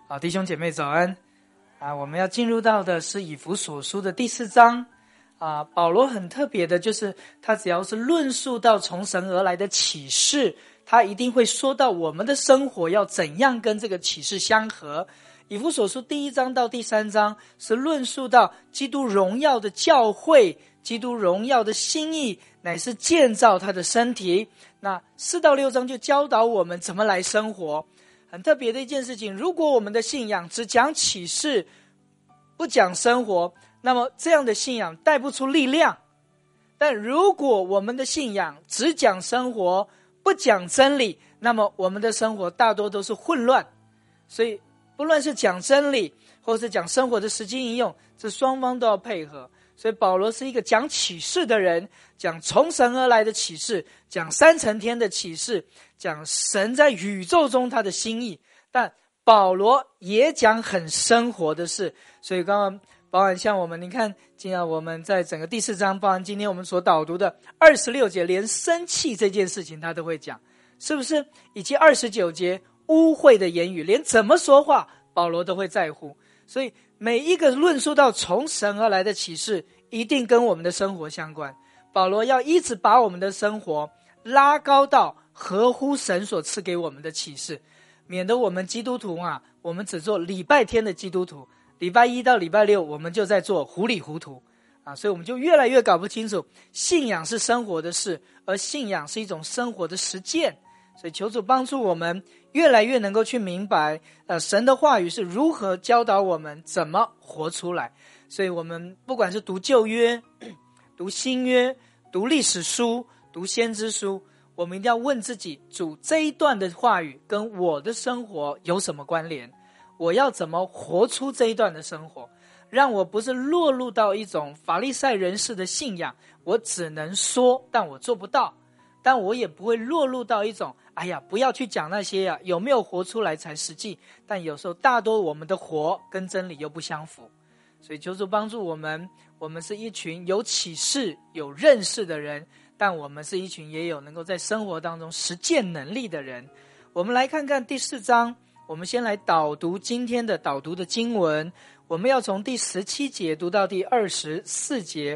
好，弟兄姐妹早安我们要进入到的是以弗所书的第4章保罗很特别的，就是他只要是论述到从神而来的启示，他一定会说到我们的生活要怎样跟这个启示相合。以弗所书第1章到第3章是论述到基督荣耀的教会，基督荣耀的心意乃是建造他的身体。那4到6章就教导我们怎么来生活。很特别的一件事情，如果我们的信仰只讲启示不讲生活，那么这样的信仰带不出力量。但如果我们的信仰只讲生活不讲真理，那么我们的生活大多都是混乱。所以不论是讲真理或是讲生活的实际应用，这双方都要配合。所以保罗是一个讲启示的人，讲从神而来的启示，讲3层天的启示，讲神在宇宙中他的心意。但保罗也讲很生活的事。所以刚刚包含像我们，你看今天我们在整个第4章，包含今天我们所导读的26节，连生气这件事情他都会讲，是不是？以及29节污秽的言语，连怎么说话保罗都会在乎。所以每一个论述到从神而来的启示，一定跟我们的生活相关。保罗要一直把我们的生活拉高到合乎神所赐给我们的启示，免得我们基督徒我们只做礼拜天的基督徒，礼拜1到礼拜6我们就在做糊里糊涂所以我们就越来越搞不清楚信仰是生活的事，而信仰是一种生活的实践。所以求主帮助我们越来越能够去明白神的话语是如何教导我们怎么活出来。所以我们不管是读旧约、读新约、读历史书、读先知书，我们一定要问自己，主这一段的话语跟我的生活有什么关联？我要怎么活出这一段的生活，让我不是落入到一种法利赛人士的信仰，我只能说但我做不到。但我也不会落入到一种不要去讲那些有没有活出来才实际。但有时候大多我们的活跟真理又不相符。所以求主帮助我们，我们是一群有启示有认识的人，但我们是一群也有能够在生活当中实践能力的人。我们来看看第4章，我们先来导读今天的导读的经文。我们要从第17节读到第24节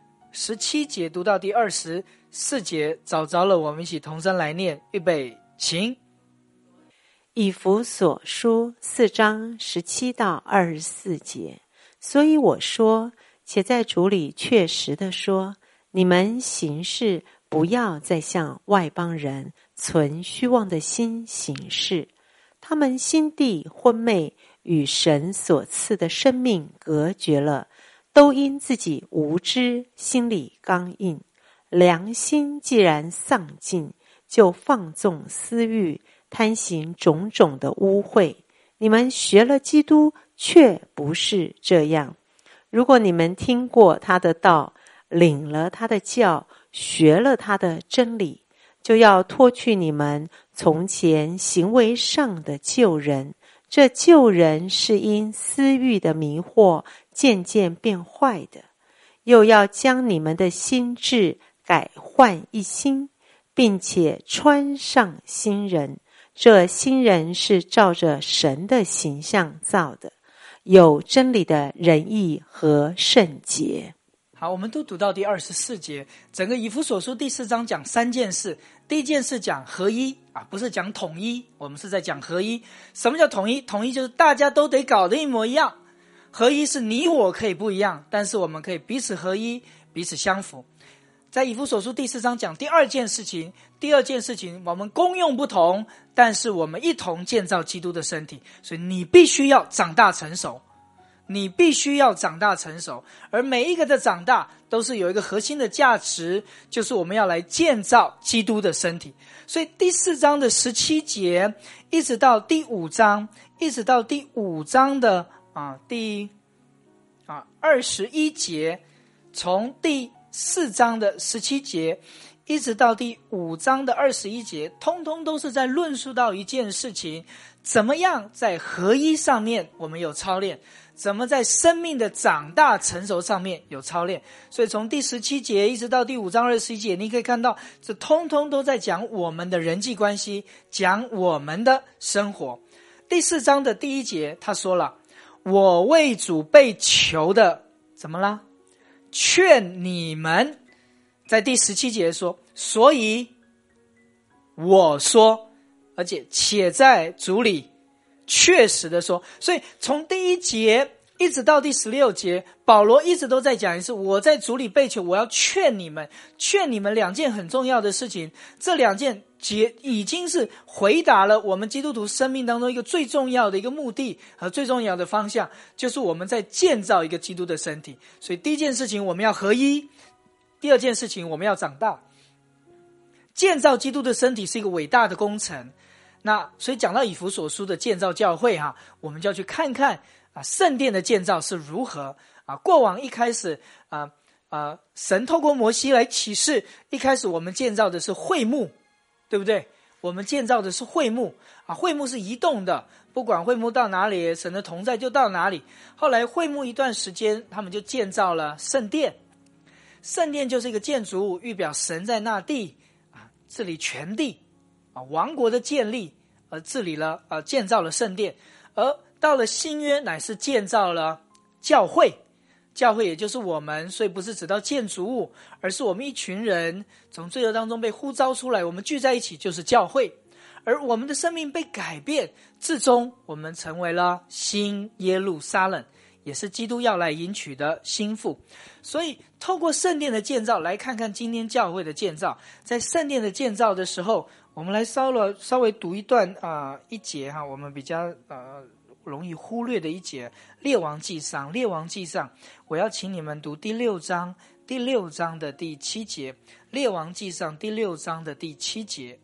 ，17节读到第24节，找着了我们一起同声来念，预备请。 以弗所书4章17到24节，所以我说，且在主里确实地说，你们行事不要再像外邦人存虚妄的心行事，他们心地昏昧，与神所赐的生命隔绝了，都因自己无知，心里刚硬，良心既然丧尽，就放纵私欲，贪行种种的污秽。你们学了基督，却不是这样。如果你们听过他的道，领了他的教，学了他的真理，就要脱去你们从前行为上的旧人。这旧人是因私欲的迷惑渐渐变坏的，又要将你们的心志改换一新，并且穿上新人。这新人是照着神的形象造的，有真理的仁义和圣洁。 好，我们都读到第24节。整个以弗所书第4章讲3件事。第一件事讲合一不是讲统一，我们是在讲合一。什么叫统一？统一就是大家都得搞得一模一样。合一是你我可以不一样，但是我们可以彼此合一，彼此相符。在以弗所书第4章讲第二件事情，我们功用不同，但是我们一同建造基督的身体。所以你必须要长大成熟，而每一个的长大都是有一个核心的价值，就是我们要来建造基督的身体。所以第4章的17节一直到第5章的第21节，从第4章的17节一直到第5章的21节，通通都是在论述到一件事情，怎么样在合一上面我们有操练，怎么在生命的长大成熟上面有操练。所以从第17节一直到第5章21节，你可以看到这通通都在讲我们的人际关系，讲我们的生活。 第4章的第1节他说了，我为主被囚的怎么了？劝你们。在第17节说，所以我说，而且在主里确实的说。所以从第1节一直到第16节，保罗一直都在讲一次，我在主里被囚，我要劝你们2件很重要的事情。这2件已经是回答了我们基督徒生命当中一个最重要的一个目的和最重要的方向，就是我们在建造一个基督的身体。所以第一件事情我们要合一，第2件事情我们要长大。建造基督的身体是一个伟大的工程。那所以讲到以弗所书的建造教会我们就要去看看圣殿的建造是如何过往一开始神透过摩西来启示，一开始我们建造的是会幕，对不对？我们建造的是会幕会幕是移动的，不管会幕到哪里，神的同在就到哪里。后来会幕一段时间，他们就建造了圣殿。圣殿就是一个建筑物，预表神在那地治理全地王国的建立，而治理了建造了圣殿。而到了新约，乃是建造了教会。教会也就是我们，所以不是指到建筑物，而是我们一群人从罪恶当中被呼召出来，我们聚在一起就是教会。而我们的生命被改变，至终我们成为了新耶路撒冷，也是基督要来迎娶的新妇。所以透过圣殿的建造来看看今天教会的建造。在圣殿的建造的时候，我们来稍微读一段一节我们比较容易忽略的一节，列王纪上。列王纪上，我要请你们读第6章的第7节。列王纪上第6章的第7节，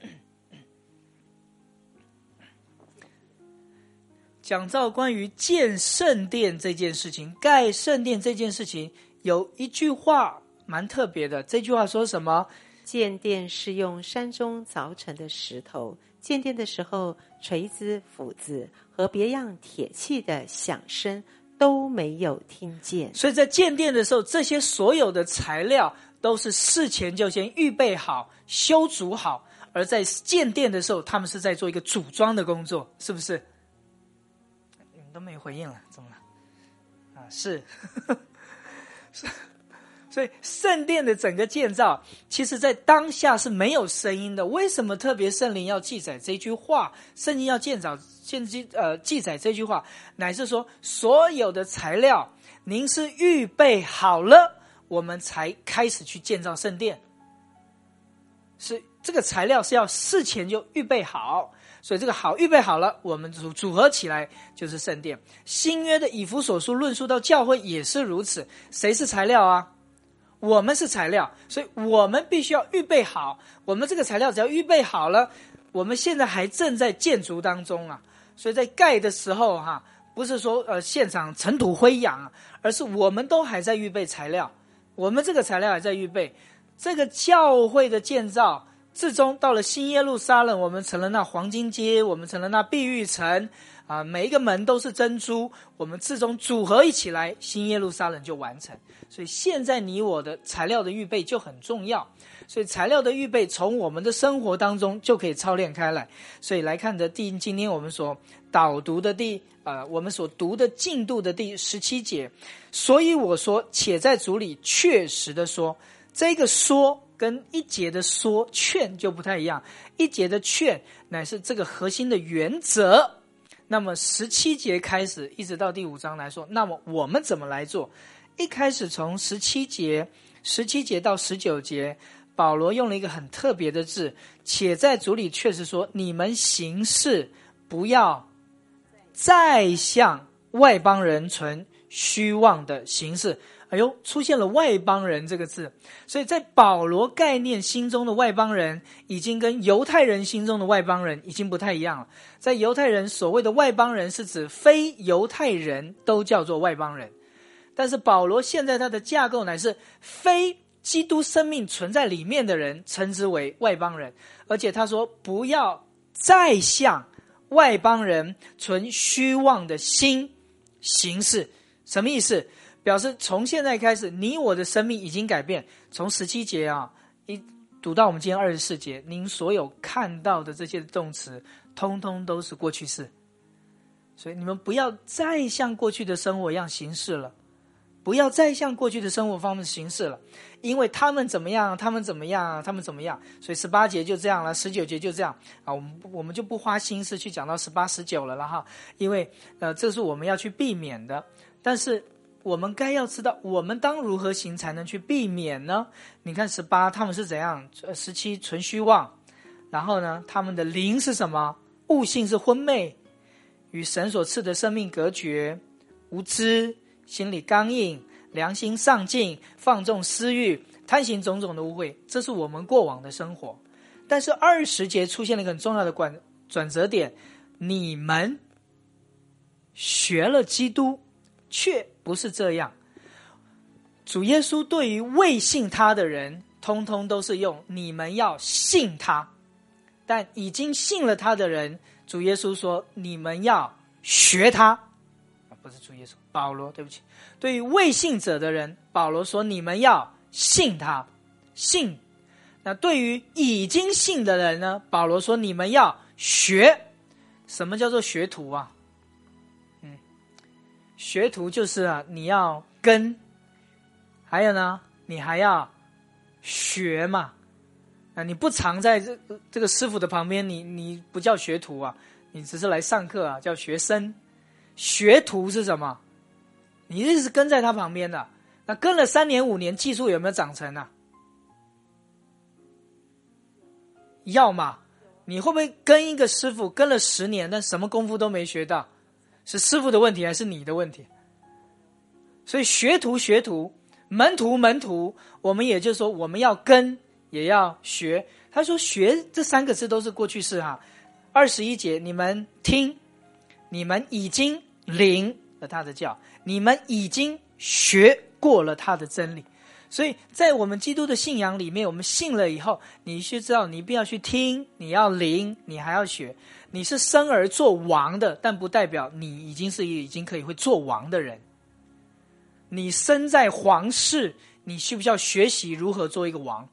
讲到关于建圣殿这件事情，盖圣殿这件事情，有一句话蛮特别的。这句话说什么？ 建殿是用山中凿成的石头，建殿的时候，锤子、斧子和别样铁器的响声都没有听见。 所以在建殿的时候，这些所有的材料都是事前就先预备好、修筑好，而在建殿的时候，他们是在做一个组装的工作，是不是？你们都没回应了，怎么了？是。所以圣殿的整个建造，其实在当下是没有声音的。为什么特别圣灵要记载这句话？圣经要记载这句话，乃是说所有的材料您是预备好了，我们才开始去建造圣殿。是这个材料是要事前就预备好，所以这个好预备好了，我们组合起来就是圣殿。新约的以弗所书论述到教会也是如此。谁是材料啊？我们是材料，所以我们必须要预备好。我们这个材料只要预备好了，我们现在还正在建筑当中所以在盖的时候不是说现场尘土灰扬而是我们都还在预备材料，我们这个材料还在预备。这个教会的建造，至终到了新耶路撒冷，我们成了那黄金街，我们成了那碧玉城每一个门都是珍珠，我们至终组合一起来，新耶路撒冷就完成。所以现在你我的材料的预备就很重要，所以材料的预备从我们的生活当中就可以操练开来。所以来看的今天我们所导读的我们所读的进度的第17节，所以我说且在主里确实的说，这个说跟一节的说劝就不太一样。一节的劝乃是这个核心的原则，那么17节开始一直到第5章来说，那么我们怎么来做？一开始从17节到19节，保罗用了一个很特别的字，且在主里确实说，你们行事不要再像外邦人存虚妄的形式。出现了外邦人这个字，所以在保罗概念心中的外邦人已经跟犹太人心中的外邦人已经不太一样了。在犹太人所谓的外邦人是指非犹太人都叫做外邦人，但是保罗现在他的架构乃是非基督生命存在里面的人称之为外邦人，而且他说不要再像外邦人存虚妄的心行事。什么意思？表示从现在开始你我的生命已经改变。从17节一读到我们今天24节，您所有看到的这些动词通通都是过去式， 所以你们不要再像过去的生活一样行事了，不要再像过去的生活方面行事了，因为他们怎么样，他们怎么样，他们怎么样。所以18节就这样了，19节就这样啊。我们就不花心思去讲到18、19了哈，因为这是我们要去避免的。但是我们该要知道，我们当如何行才能去避免呢？你看18他们是怎样，17存虚妄，然后呢，他们的灵是什么？悟性是昏昧，与神所赐的生命隔绝，无知，心里刚硬，良心丧尽，放纵私欲，贪行种种的污秽。这是我们过往的生活。但是20节出现了一个很重要的转折点，你们学了基督，却不是这样。主耶稣对于未信他的人，通通都是用你们要信他，但已经信了他的人，主耶稣说你们要学他，不是主耶稣，保罗，对不起。对于未信者的人，保罗说你们要信他，信。那对于已经信的人呢，保罗说你们要学。什么叫做学徒啊？学徒就是你要跟，还有呢，你还要学嘛。你不常在这个师傅的旁边，你不叫学徒啊，你只是来上课啊，叫学生。学徒是什么？你一直是跟在他旁边的，那跟了3年5年，技术有没有长成啊？要嘛。你会不会跟一个师傅跟了10年，但什么功夫都没学到？是师傅的问题还是你的问题？所以学徒，门徒，我们也就是说我们要跟也要学。他说学这3个字都是过去式哈。21节，你们听，你们已经领了他的教，你们已经学过了他的真理。所以在我们基督的信仰里面，我们信了以后，你需知道你不要去听，你要领，你还要学。你是生而做王的，但不代表你已经可以会做王的人。你身在皇室，你需不需要学习如何做一个王？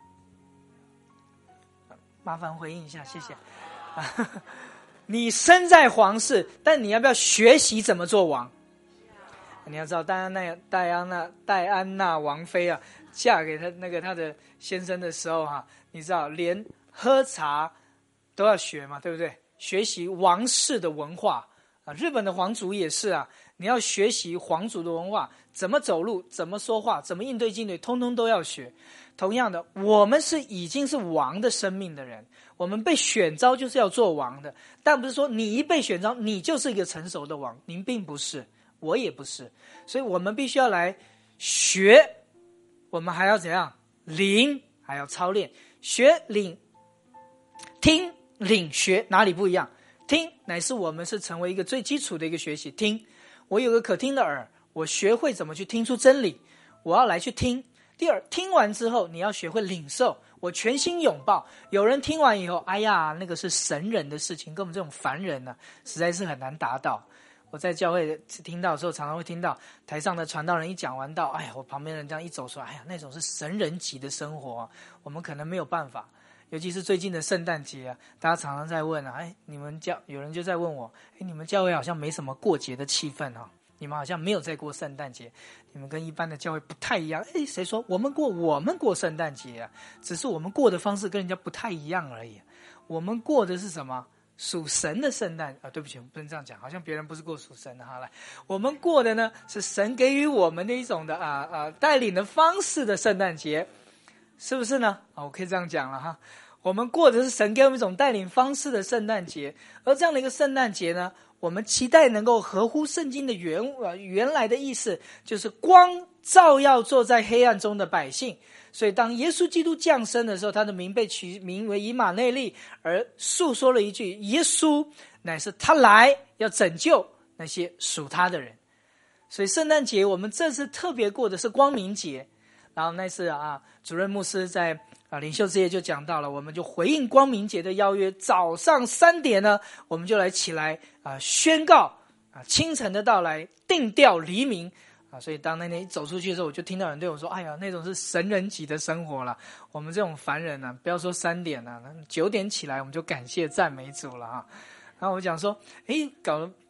麻烦回应一下，谢谢。你身在皇室，但你要不要学习怎么做王？你要知道，戴安娜王妃啊，嫁给他的先生的时候你知道连喝茶都要学嘛，对不对？学习王室的文化啊，日本的皇族也是啊，你要学习皇族的文化，怎么走路，怎么说话，怎么应对进退，通通都要学。同样的，我们已经是王的生命的人，我们被选召就是要做王的，但不是说你一被选召，你就是一个成熟的王，您并不是。我也不是，所以我们必须要来学，我们还要怎样？领，还要操练。学领听领学哪里不一样？听乃是我们是成为一个最基础的一个学习。听，我有个可听的耳，我学会怎么去听出真理，我要来去听。第二，听完之后你要学会领受，我全心拥抱。有人听完以后，哎呀，那个是神人的事情，跟我们这种凡人呢，实在是很难达到。我在教会听到的时候，常常会听到台上的传道人一讲完道，哎呀，我旁边人这样一走出来，哎呀，那种是神人级的生活我们可能没有办法。尤其是最近的圣诞节大家常常在问你们有人就在问我，你们教会好像没什么过节的气氛你们好像没有在过圣诞节，你们跟一般的教会不太一样。谁说我们过圣诞节只是我们过的方式跟人家不太一样而已。我们过的是什么？属神的圣诞对不起，我不能这样讲，好像别人不是过属神的来，我们过的呢是神给予我们的一种的带领的方式的圣诞节，是不是呢？我可以这样讲了我们过的是神给我们一种带领方式的圣诞节，而这样的一个圣诞节呢，我们期待能够合乎圣经的原来的意思，就是光照耀坐在黑暗中的百姓。所以当耶稣基督降生的时候，他的名被取名为以马内利，而诉说了一句，耶稣乃是他来要拯救那些属他的人。所以圣诞节我们这次特别过的是光明节。然后那次主任牧师在领袖之夜就讲到了，我们就回应光明节的邀约，早上3点呢，我们就来起来宣告清晨的到来，定调黎明所以当那天一走出去的时候，我就听到人对我说，哎呀，那种是神人级的生活了，我们这种凡人不要说3点9点起来我们就感谢赞美主了然后我讲说，搞得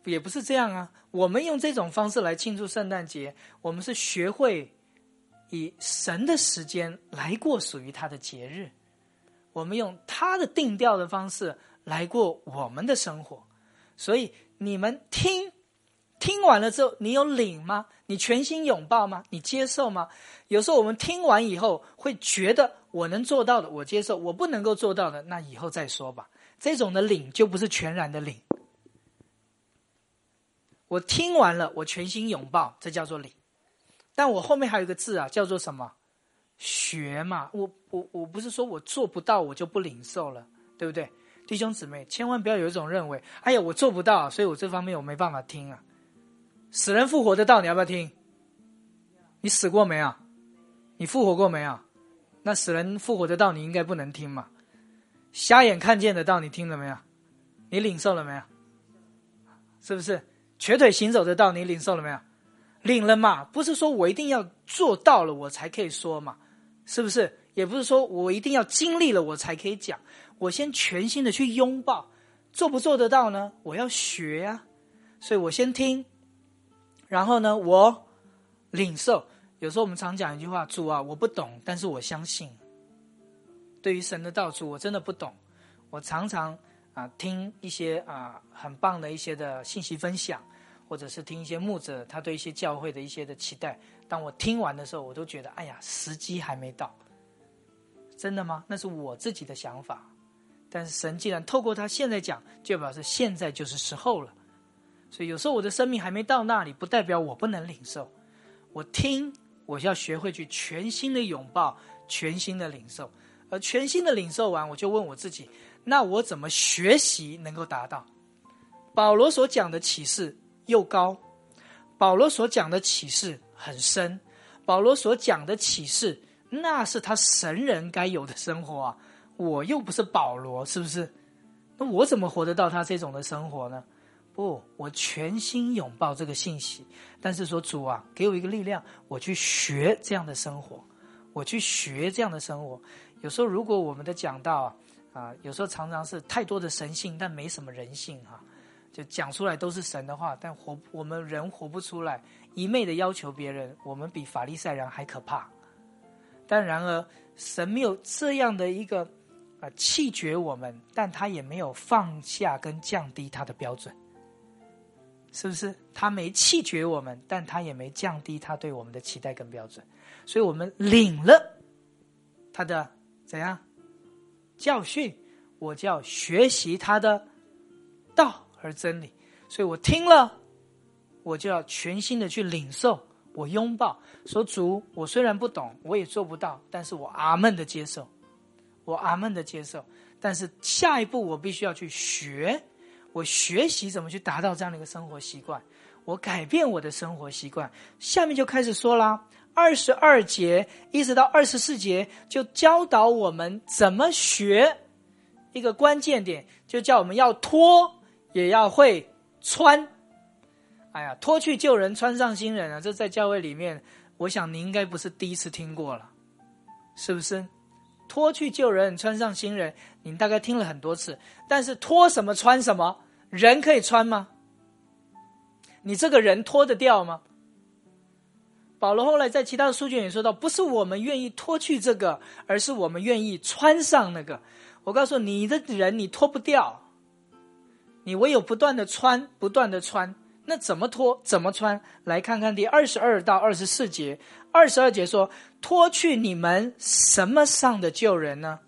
也不是这样啊。我们用这种方式来庆祝圣诞节，我们是学会以神的时间来过属于他的节日，我们用他的定调的方式来过我们的生活。所以你们听完了之后，你有领吗？你全心拥抱吗？你接受吗？有时候我们听完以后会觉得我能做到的我接受，我不能够做到的那以后再说吧。这种的领就不是全然的领。我听完了，我全心拥抱，这叫做领。但我后面还有一个字啊，叫做什么？学嘛。我不是说我做不到我就不领受了，对不对？弟兄姊妹，千万不要有一种认为，哎呀，我做不到，所以我这方面我没办法听啊。死人复活的道你要不要听？你死过没有？你复活过没有？那死人复活的道你应该不能听嘛。瞎眼看见的道你听了没有？你领受了没有？是不是？瘸腿行走的道你领受了没有？领了嘛。不是说我一定要做到了我才可以说嘛，是不是？也不是说我一定要经历了我才可以讲，我先全心的去拥抱。做不做得到呢？我要学啊。所以我先听，然后呢我领受。有时候我们常讲一句话，主啊，我不懂，但是我相信。对于神的道，主我真的不懂。我常常听一些很棒的一些的信息分享，或者是听一些牧者他对一些教会的一些的期待，当我听完的时候，我都觉得哎呀，时机还没到。真的吗？那是我自己的想法。但是神既然透过他现在讲，就表示现在就是时候了。所以有时候我的生命还没到那里，不代表我不能领受。我听，我要学会去全心的拥抱，全心的领受。而全心的领受完，我就问我自己，那我怎么学习能够达到？保罗所讲的启示又高，保罗所讲的启示很深，保罗所讲的启示那是他神人该有的生活啊。我又不是保罗，是不是？那我怎么活得到他这种的生活呢？不，我全心拥抱这个信息，但是说主啊，给我一个力量，我去学这样的生活，我去学这样的生活。有时候如果我们的讲道有时候常常是太多的神性，但没什么人性就讲出来都是神的话，但我们人活不出来，一昧的要求别人，我们比法利赛人还可怕。但然而神没有这样的一个弃绝我们，但他也没有放下跟降低他的标准，是不是？他没弃绝我们，但他也没降低他对我们的期待跟标准。所以我们领了他的怎样教训，我就要学习他的道和真理。所以我听了，我就要全心的去领受，我拥抱，说主，我虽然不懂，我也做不到，但是我阿们的接受，我阿们的接受。但是下一步我必须要去学，我学习怎么去达到这样的一个生活习惯，我改变我的生活习惯。下面就开始说啦，22节一直到24节就教导我们怎么学。一个关键点就叫我们要脱也要会穿。哎呀，脱去旧人穿上新人这在教会里面我想你应该不是第一次听过了，是不是？脱去旧人穿上新人你大概听了很多次，但是脱什么穿什么，人可以穿吗？你这个人脱得掉吗？保罗后来在其他的书卷也说到，不是我们愿意脱去这个，而是我们愿意穿上那个。我告诉你的人你脱不掉，你唯有不断的穿，不断的穿。那怎么脱怎么穿？来看看第22到24节。22节说，脱去你们什么上的旧人呢？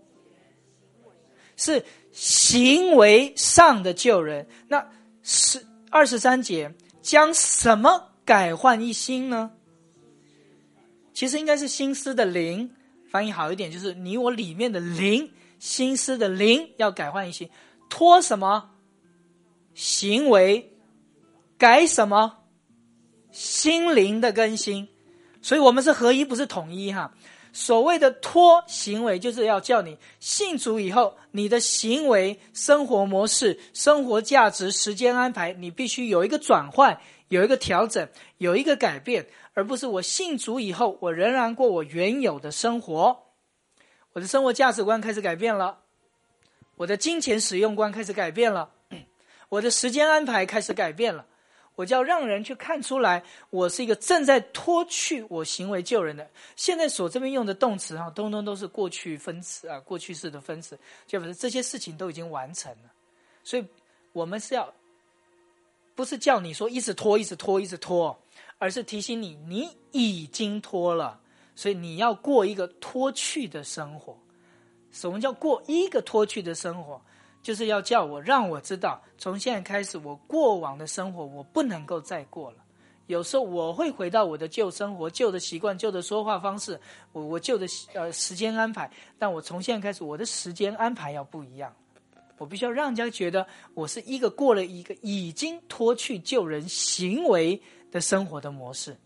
是行为上的旧人。那23节将什么改换一新呢？其实应该是心思的灵，翻译好一点就是你我里面的灵，心思的灵要改换一新。脱什么？行为。改什么？心灵的更新。所以我们是合一，不是统一所谓的脱行为，就是要叫你信主以后，你的行为、生活模式、生活价值、时间安排，你必须有一个转换，有一个调整，有一个改变，而不是我信主以后，我仍然过我原有的生活。我的生活价值观开始改变了，我的金钱使用观开始改变了， 我的时间安排开始改变了，我就要让人去看出来，我是一个正在脱去我行为救人的。现在所这边用的动词啊，通通都是过去分词啊，过去式的分词，就表示这些事情都已经完成了。所以我们是要，不是叫你说一直拖，一直拖，一直拖，而是提醒你，你已经拖了，所以你要过一个脱去的生活。什么叫过一个脱去的生活？就是要叫我让我知道，从现在开始，我过往的生活我不能够再过了。有时候我会回到我的旧生活、旧的习惯、旧的说话方式，我旧的时间安排，但我从现在开始，我的时间安排要不一样。我必须要让人家觉得我是一个过了一个已经脱去旧人行为的生活的模式。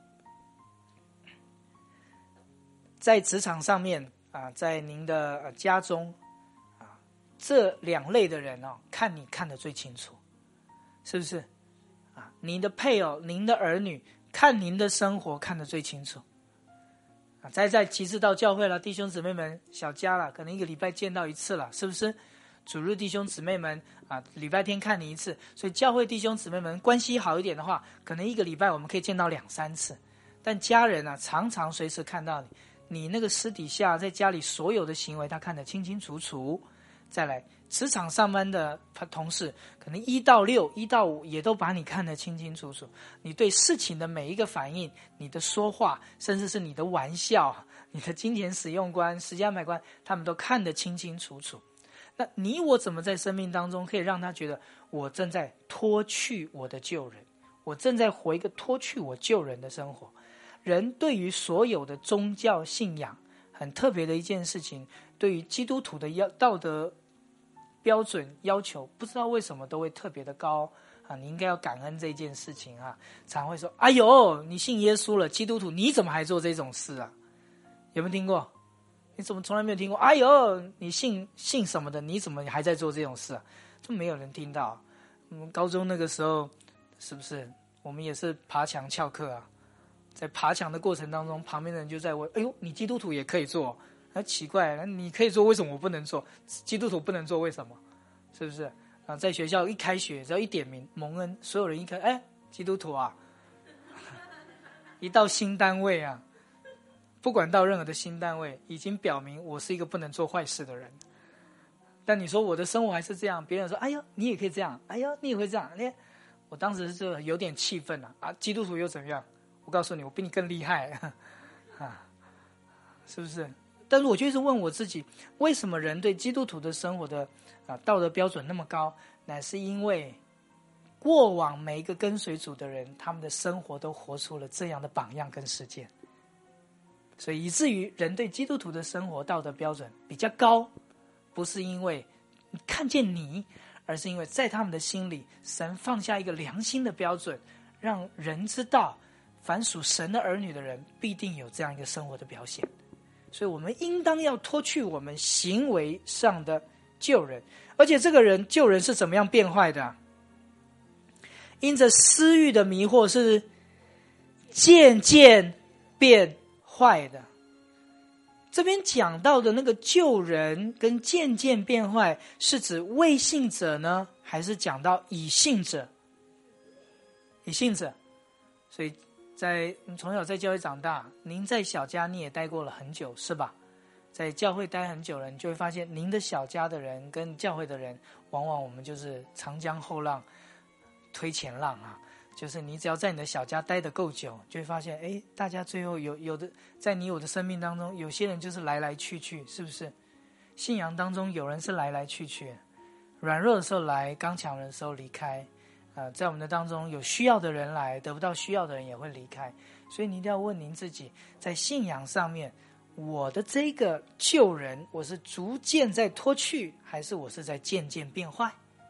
在职场上面啊，在您的家中啊，这两类的人哦，看你看得最清楚，是不是？啊，您的配偶、您的儿女，看您的生活看得最清楚。啊，再其次到教会了，弟兄姊妹们，小家了，可能一个礼拜见到一次了，是不是？主日弟兄姊妹们啊，礼拜天看你一次，所以教会弟兄姊妹们关系好一点的话，可能一个礼拜我们可以见到2、3次。但家人啊，常常随时看到你那个私底下在家里所有的行为，他看得清清楚楚。再来，职场上班的同事，可能1到6、1到5也都把你看得清清楚楚。你对事情的每一个反应，你的说话，甚至是你的玩笑，你的金钱使用观、时间安排观，他们都看得清清楚楚。那你我怎么在生命当中可以让他觉得我正在脱去我的旧人，我正在活一个脱去我旧人的生活？人对于所有的宗教信仰很特别的一件事情，对于基督徒的道德标准要求，不知道为什么都会特别的高啊！你应该要感恩这件事情啊，常会说：“哎呦，你信耶稣了，基督徒你怎么还做这种事啊？”有没有听过？你怎么从来没有听过？哎呦，你信什么的？你怎么还在做这种事啊？就没有人听到。高中那个时候，是不是我们也是爬墙翘课啊？在爬墙的过程当中，旁边的人就在问：“哎呦，你基督徒也可以做？”奇怪，你可以做，为什么我不能做？基督徒不能做，为什么？是不是？啊，在学校一开学，只要一点名蒙恩，所有人一看，哎，基督徒啊！一到新单位啊。不管到任何的新单位，已经表明我是一个不能做坏事的人。但你说我的生活还是这样，别人说：“哎呦，你也可以这样，哎呦，你也会这样。”我当时就有点气愤了啊！基督徒又怎样？我告诉你，我比你更厉害啊！是不是？但是我就一直问我自己，为什么人对基督徒的生活的道德标准那么高？乃是因为过往每一个跟随主的人，他们的生活都活出了这样的榜样跟实践。所以以至于人对基督徒的生活道德标准比较高，不是因为看见你，而是因为在他们的心里，神放下一个良心的标准，让人知道凡属神的儿女的人必定有这样一个生活的表现。所以我们应当要脱去我们行为上的旧人，而且这个人旧人是怎么样变坏的？因着私欲的迷惑，是渐渐变坏的。这边讲到的那个旧人跟渐渐变坏，是指未信者呢，还是讲到已信者？已信者。所以从小在教会长大，您在小家你也待过了很久，是吧？在教会待很久了，你就会发现您的小家的人跟教会的人，往往我们就是长江后浪推前浪啊。就是你只要在你的小家待得够久，就会发现，哎，大家最后有的在你我的生命当中，有些人就是来来去去，是不是？信仰当中有人是来来去去，软弱的时候来，刚强的时候离开。在我们的当中，有需要的人来，得不到需要的人也会离开。所以你一定要问您自己，在信仰上面，我的这个旧人，我是逐渐在脱去，还是我是在渐渐变坏？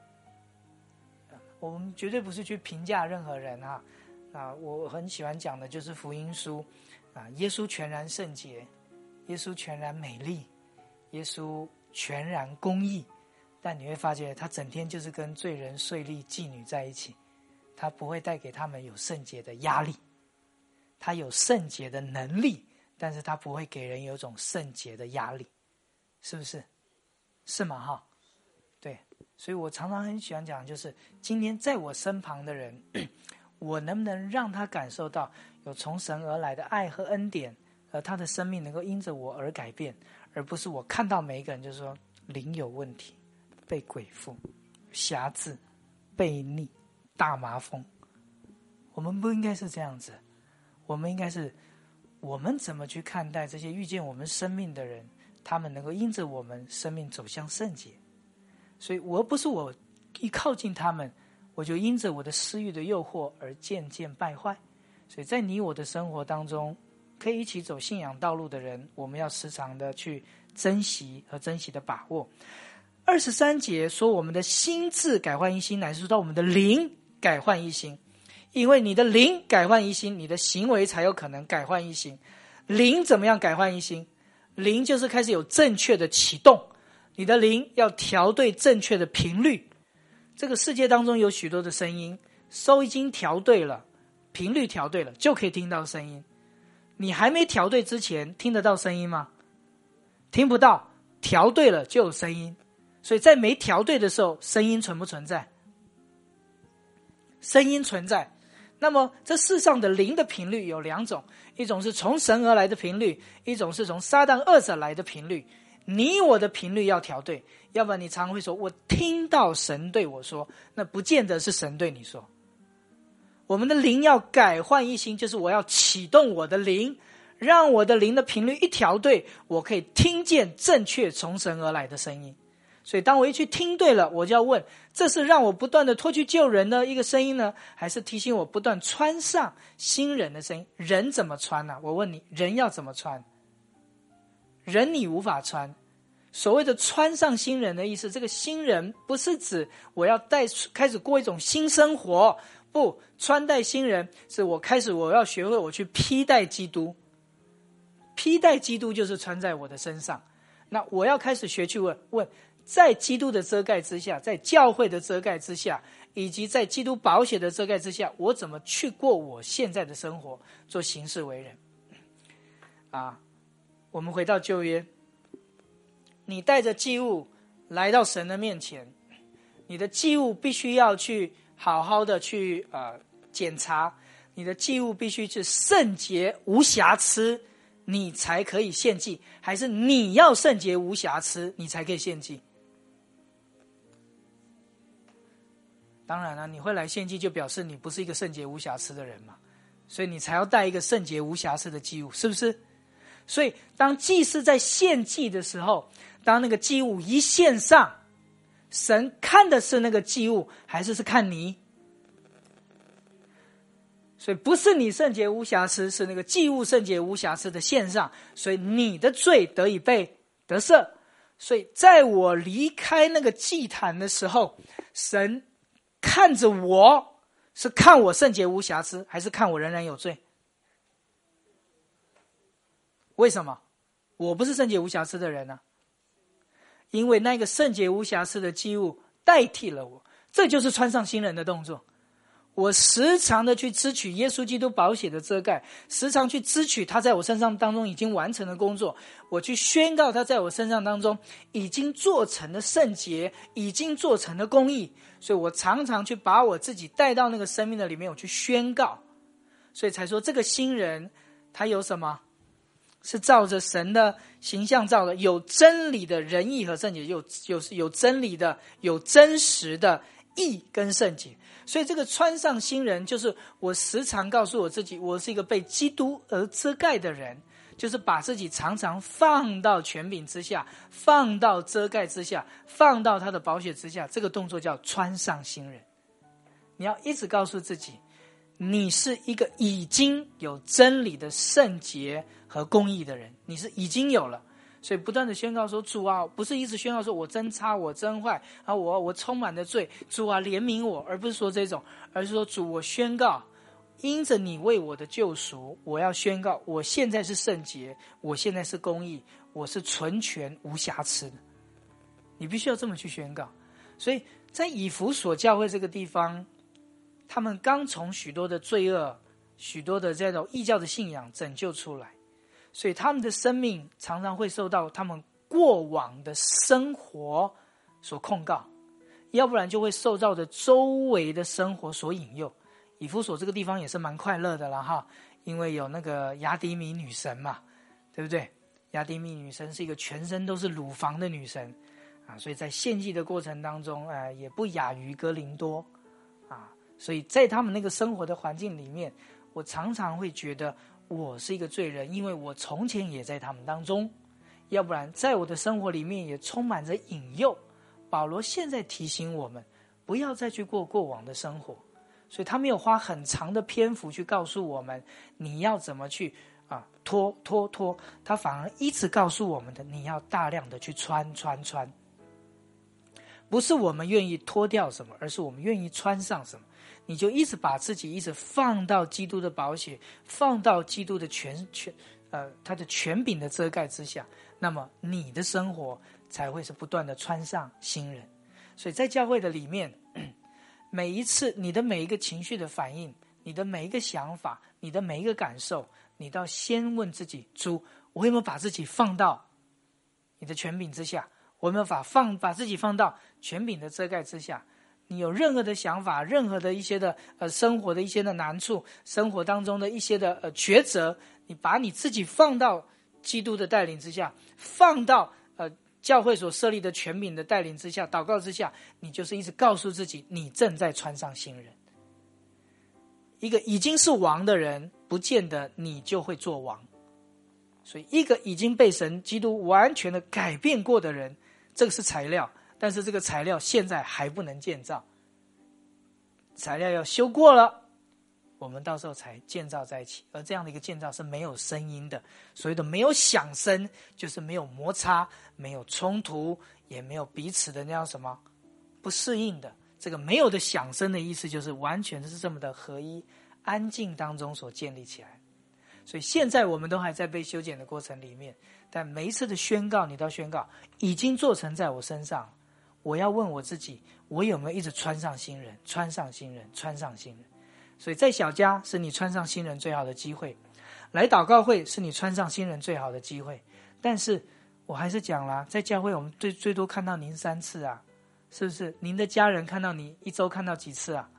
我们绝对不是去评价任何人啊！我很喜欢讲的就是福音书啊，耶稣全然圣洁，耶稣全然美丽，耶稣全然公义，但你会发现他整天就是跟罪人、税吏、妓女在一起，他不会带给他们有圣洁的压力，他有圣洁的能力，但是他不会给人有种圣洁的压力，是不是？是吗？哈。 对，所以我常常很喜欢讲，就是今天在我身旁的人，我能不能让他感受到有从神而来的爱和恩典，而他的生命能够因着我而改变，而不是我看到每一个人就是说灵有问题，被鬼附、瑕疵、悖逆、大麻风。我们不应该是这样子，我们应该是我们怎么去看待这些遇见我们生命的人，他们能够因着我们生命走向圣洁。所以我不是我一靠近他们，我就因着我的私欲的诱惑而渐渐败坏。所以在你我的生活当中，可以一起走信仰道路的人，我们要时常的去珍惜和珍惜的把握。23节说我们的心志改换一新，乃是说到我们的灵改换一新。因为你的灵改换一新，你的行为才有可能改换一新。灵怎么样改换一新？灵就是开始有正确的启动，你的灵要调对正确的频率。这个世界当中有许多的声音，收音机调对了，频率调对了，就可以听到声音。你还没调对之前，听得到声音吗？听不到，调对了就有声音。所以在没调对的时候，声音存不存在？声音存在。那么这世上的灵的频率有两种，一种是从神而来的频率，一种是从撒旦恶者来的频率。你我的频率要调对，要不然你常会说我听到神对我说，那不见得是神对你说。我们的灵要改换一新，就是我要启动我的灵，让我的灵的频率一调对，我可以听见正确从神而来的声音。所以当我一去听对了，我就要问，这是让我不断的脱去旧人的一个声音呢，还是提醒我不断穿上新人的声音？人怎么穿呢？我问你，人要怎么穿？人你无法穿。所谓的穿上新人的意思，这个新人不是指我要开始过一种新生活，不，穿戴新人是我要学会我去披戴基督。披戴基督就是穿在我的身上。那我要开始学去问，在基督的遮盖之下，在教会的遮盖之下，以及在基督宝血的遮盖之下，我怎么去过我现在的生活，做行事为人我们回到旧约，你带着祭物来到神的面前，你的祭物必须要去好好的去检查，你的祭物必须是圣洁无瑕疵，你才可以献祭，还是你要圣洁无瑕疵你才可以献祭？当然了，你会来献祭就表示你不是一个圣洁无瑕疵的人嘛，所以你才要带一个圣洁无瑕疵的祭物，是不是？所以当祭司在献祭的时候，当那个祭物一献上，神看的是那个祭物，还是看你？所以不是你圣洁无瑕疵，是那个祭物圣洁无瑕疵的献上，所以你的罪得以被得赦。所以在我离开那个祭坛的时候，神看着我，是看我圣洁无瑕疵，还是看我仍然有罪？为什么？我不是圣洁无瑕疵的人呢？因为那个圣洁无瑕疵的祭物代替了我，这就是穿上新人的动作。我时常的去支取耶稣基督宝血的遮盖，时常去支取他在我身上当中已经完成的工作，我去宣告他在我身上当中已经做成的圣洁，已经做成的公义。所以我常常去把我自己带到那个生命的里面，我去宣告。所以才说这个新人他有什么？是照着神的形象造的，有真理的仁义和圣洁，有真理的，有真实的义跟圣洁。所以这个穿上新人，就是我时常告诉我自己，我是一个被基督而遮盖的人，就是把自己常常放到权柄之下，放到遮盖之下，放到他的宝血之下。这个动作叫穿上新人。你要一直告诉自己，你是一个已经有真理的圣洁和公义的人，你是已经有了。所以不断的宣告说，主啊，不是一直宣告说我真差，我真坏我充满了罪，主啊怜悯我，而不是说这种，而是说主，我宣告因着你为我的救赎，我要宣告我现在是圣洁，我现在是公义，我是纯全无瑕疵的。你必须要这么去宣告。所以在以弗所教会这个地方，他们刚从许多的罪恶，许多的这种异教的信仰拯救出来，所以他们的生命常常会受到他们过往的生活所控告。 要不然就会受到的周围的生活所引诱。以弗所这个地方也是蛮快乐的啦哈，因为有那个雅典米女神嘛，对不对？雅典米女神是一个全身都是乳房的女神啊，所以在献祭的过程当中，也不亚于哥林多啊。所以在他们那个生活的环境里面，我常常会觉得我是一个罪人，因为我从前也在他们当中，要不然在我的生活里面也充满着引诱。保罗现在提醒我们，不要再去过过往的生活，所以他没有花很长的篇幅去告诉我们你要怎么去脱，他反而一直告诉我们的，你要大量的去穿。不是我们愿意脱掉什么，而是我们愿意穿上什么。你就一直把自己一直放到基督的宝血，放到基督的他的权柄的遮盖之下，那么你的生活才会是不断的穿上新人。所以在教会的里面，每一次你的每一个情绪的反应，你的每一个想法，你的每一个感受，你都要先问自己，主，我有没有把自己放到你的权柄之下？我有没有把自己放到权柄的遮盖之下？你有任何的想法，任何的一些的生活的一些的难处，生活当中的一些的抉择，你把你自己放到基督的带领之下，放到教会所设立的权柄的带领之下，祷告之下，你就是一直告诉自己，你正在穿上新人。一个已经是王的人，不见得你就会做王。所以一个已经被神基督完全的改变过的人，这个是材料，但是这个材料现在还不能建造，材料要修过了，我们到时候才建造在一起。而这样的一个建造是没有声音的，所谓的没有响声，就是没有摩擦，没有冲突，也没有彼此的那样什么不适应的。这个没有的响声的意思，就是完全是这么的合一，安静当中所建立起来。所以现在我们都还在被修剪的过程里面，但每一次的宣告，你都要宣告已经做成在我身上。我要问我自己，我有没有一直穿上新人，穿上新人，穿上新人。所以在小家是你穿上新人最好的机会，来祷告会是你穿上新人最好的机会。但是我还是讲啦，在教会我们最多看到您3次啊，是不是？您的家人看到你1周看到几次啊？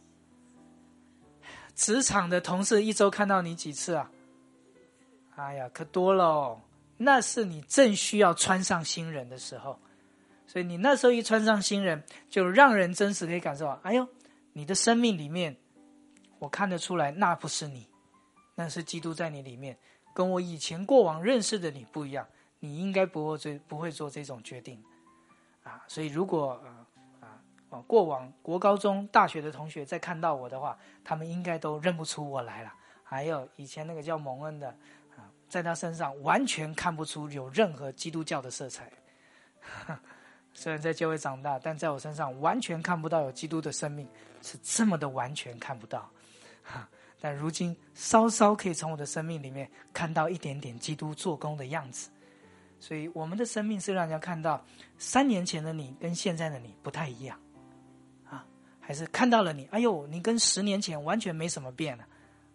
职场的同事1周看到你几次啊？哎呀，可多了哦。那是你正需要穿上新人的时候，所以你那时候一穿上新人，就让人真实可以感受到，哎呦，你的生命里面我看得出来，那不是你，那是基督在你里面，跟我以前过往认识的你不一样，你应该不会做这种决定啊。所以如果过往国高中大学的同学再看到我的话，他们应该都认不出我来了。还有以前那个叫蒙恩的在他身上完全看不出有任何基督教的色彩。虽然在教会长大，但在我身上完全看不到有基督的生命，是这么的完全看不到。但如今稍稍可以从我的生命里面看到一点点基督做工的样子。所以我们的生命是让人家看到3年前的你跟现在的你不太一样还是看到了你，哎呦，你跟10年前完全没什么变了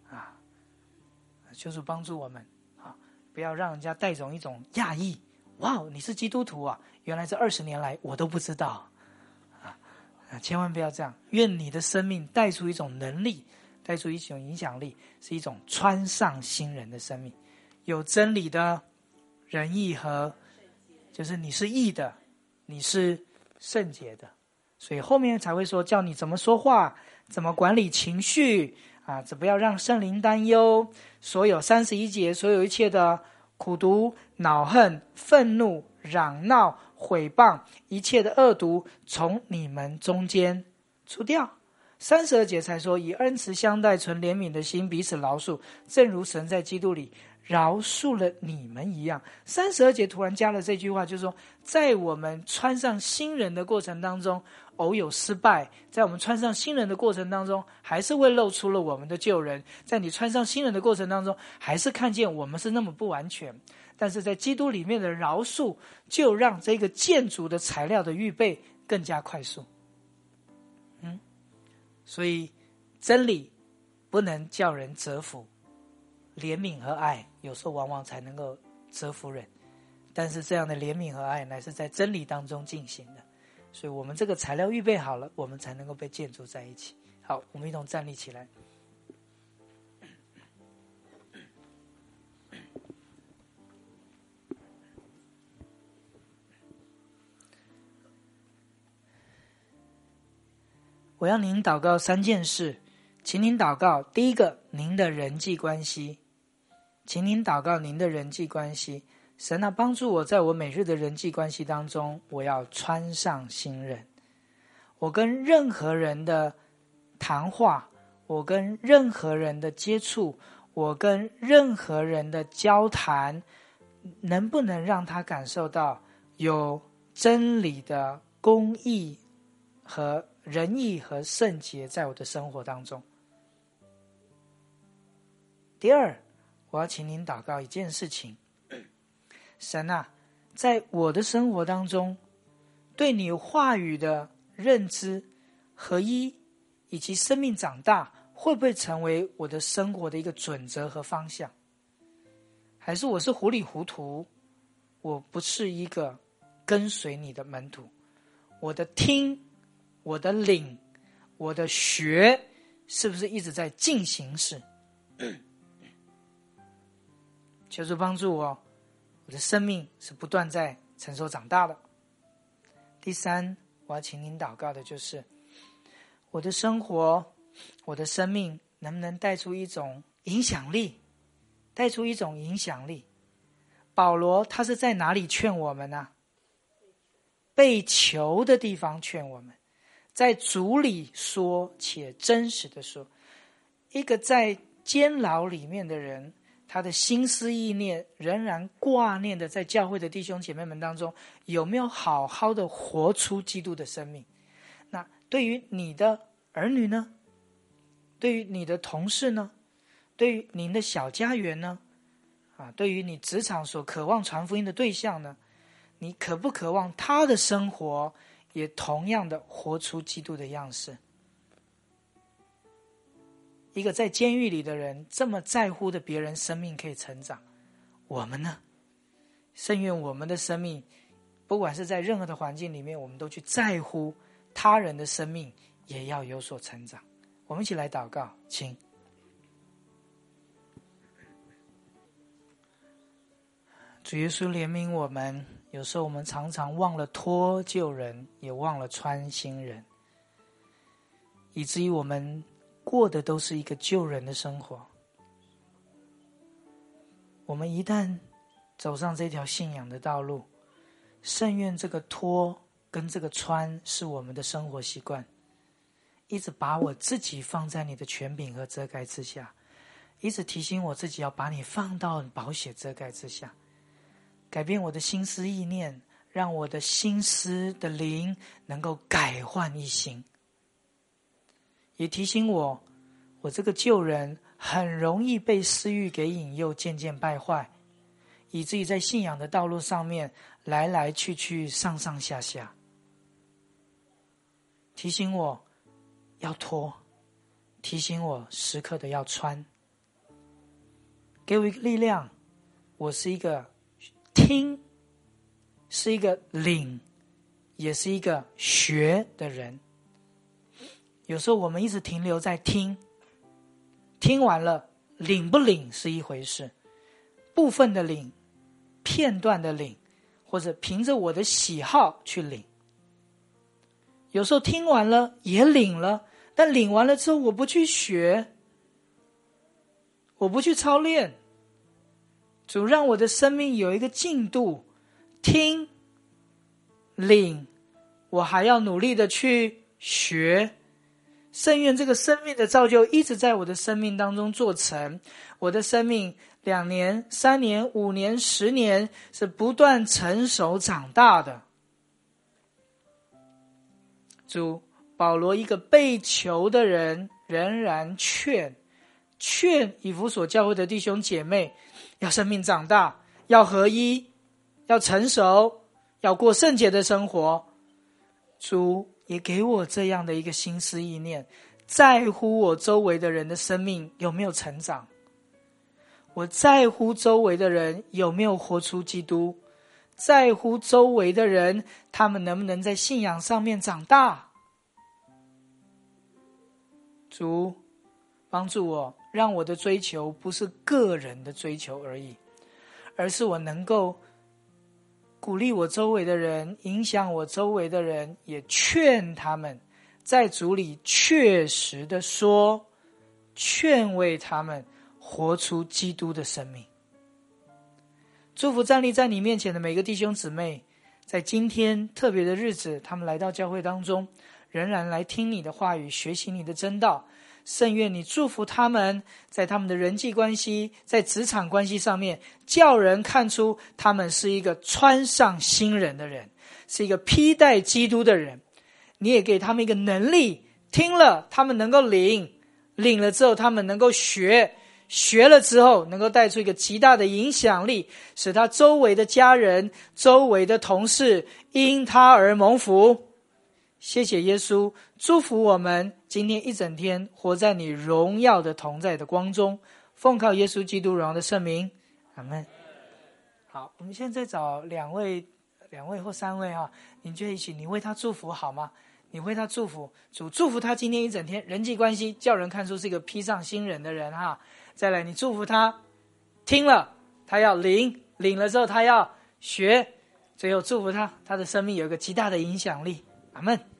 求主帮助我们不要让人家带种一种讶异，哇，你是基督徒啊，原来这20年来我都不知道千万不要这样。愿你的生命带出一种能力，带出一种影响力，是一种穿上新人的生命，有真理的仁义和，就是你是义的，你是圣洁的。所以后面才会说叫你怎么说话，怎么管理情绪怎么要让圣灵担忧，所有31节所有一切的苦毒、恼恨、愤怒、嚷闹、毁谤，一切的恶毒从你们中间除掉。32节才说以恩慈相待，存怜悯的心彼此饶恕，正如神在基督里饶恕了你们一样。32节突然加了这句话，就是说在我们穿上新人的过程当中偶有失败，在我们穿上新人的过程当中还是会露出了我们的旧人，在你穿上新人的过程当中还是看见我们是那么不完全，但是在基督里面的饶恕就让这个建筑的材料的预备更加快速所以真理不能叫人折服，怜悯和爱有时候往往才能够折服人，但是这样的怜悯和爱乃是在真理当中进行的。 所以我们这个材料预备好了，我们才能够被建筑在一起。好，我们一同站立起来。我要您祷告3件事，请您祷告。第一个，您的人际关系，请您祷告您的人际关系。神啊，帮助我在我每日的人际关系当中，我要穿上新人。我跟任何人的谈话，我跟任何人的接触，我跟任何人的交谈，能不能让他感受到有真理的公义和仁义和圣洁在我的生活当中？第二，我要请您祷告一件事情。神啊，在我的生活当中，对你话语的认知合一，以及生命长大，会不会成为我的生活的一个准则和方向？还是我是糊里糊涂，我不是一个跟随你的门徒？我的听，我的领，我的学，是不是一直在进行式？求主帮助我，我的生命是不断在成熟长大的。第三，我要请您祷告的就是我的生活，我的生命能不能带出一种影响力，带出一种影响力。保罗他是在哪里劝我们呢？被囚的地方劝我们，在主里说且真实的说。一个在监牢里面的人，他的心思意念仍然挂念的在教会的弟兄姐妹们当中，有没有好好的活出基督的生命？那对于你的儿女呢？对于你的同事呢？对于您的小家园呢？对于你职场所渴望传福音的对象呢？你渴不渴望他的生活也同样的活出基督的样式？一个在监狱里的人这么在乎的别人生命可以成长，我们呢？甚愿我们的生命，不管是在任何的环境里面，我们都去在乎他人的生命也要有所成长。我们一起来祷告，请。主耶稣怜悯我们，有时候我们常常忘了脱旧人，也忘了穿新人，以至于我们过的都是一个旧人的生活。我们一旦走上这条信仰的道路，甚愿这个脱跟这个穿是我们的生活习惯，一直把我自己放在你的权柄和遮盖之下，一直提醒我自己要把你放到宝血遮盖之下，改变我的心思意念，让我的心思的灵能够改换一新。也提醒我这个旧人很容易被私欲给引诱，渐渐败坏，以至于在信仰的道路上面来来去去，上上下下。提醒我要脱，提醒我时刻的要穿。给我一个力量，我是一个听，是一个领，也是一个学的人。有时候我们一直停留在听，听完了领不领是一回事，部分的领，片段的领，或者凭着我的喜好去领。有时候听完了也领了，但领完了之后我不去学，我不去操练。主让我的生命有一个进度，听领，我还要努力的去学。甚愿这个生命的造就一直在我的生命当中做成，我的生命2年、3年、5年、10年是不断成熟长大的。主，保罗一个被囚的人仍然劝以弗所教会的弟兄姐妹要生命长大，要合一，要成熟，要过圣洁的生活。主也给我这样的一个心思意念，在乎我周围的人的生命有没有成长，我在乎周围的人有没有活出基督， 在乎周围的人，他们能不能在信仰上面长大。主帮助我，让我的追求不是个人的追求而已，而是我能够鼓励我周围的人，影响我周围的人，也劝他们在主里确实的说，劝慰他们活出基督的生命。祝福站立在你面前的每个弟兄姊妹，在今天特别的日子，他们来到教会当中，仍然来听你的话语，学习你的真道。甚愿你祝福他们，在他们的人际关系，在职场关系上面，叫人看出他们是一个穿上新人的人，是一个披戴基督的人。你也给他们一个能力，听了他们能够领了之后他们能够学了之后能够带出一个极大的影响力，使他周围的家人，周围的同事因他而蒙福。谢谢耶稣，祝福我们今天一整天活在你荣耀的同在的光中，奉靠耶稣基督荣耀的圣名，阿们。好，我们现在找两位或三位您就一起，你为他祝福好吗？你为他祝福，主祝福他今天一整天人际关系叫人看出是一个披上新人的人再来，你祝福他听了他要领了之后他要学，最后祝福他的生命有一个极大的影响力，阿们。